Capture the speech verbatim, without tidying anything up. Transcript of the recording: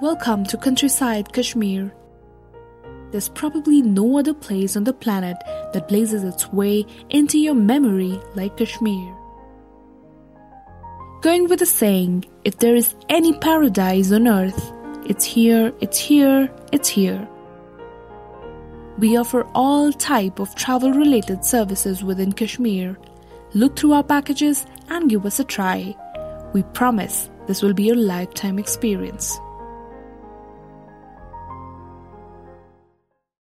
Welcome to Countryside, Kashmir. There's probably no other place on the planet that blazes its way into your memory like Kashmir. Going with the saying, if there is any paradise on earth, it's here, it's here, it's here. We offer all type of travel-related services within Kashmir. Look through our packages and give us a try. We promise this will be a lifetime experience.